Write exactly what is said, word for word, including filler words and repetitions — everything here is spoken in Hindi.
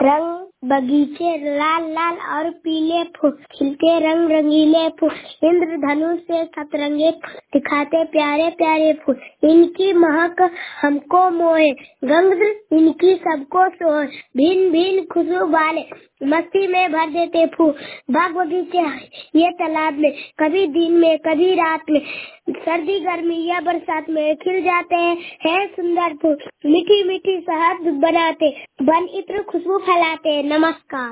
रंग बगीचे लाल लाल और पीले फूल खिलते रंग रंगीले फूल इंद्रधनुष से सतरंगे दिखाते प्यारे प्यारे फूल इनकी महक हमको मोहे गंध इनकी सबको सोहे भिन्न भिन्न खुशबू वाले मस्ती में भर देते फूल बाग बगीचे ये तालाब में कभी दिन में कभी रात में सर्दी गर्मी या बरसात में खिल जाते हैं है सुंदर फूल मीठी मीठी शहद बनाते बन इत्र खुशबू फैलाते। नमस्कार।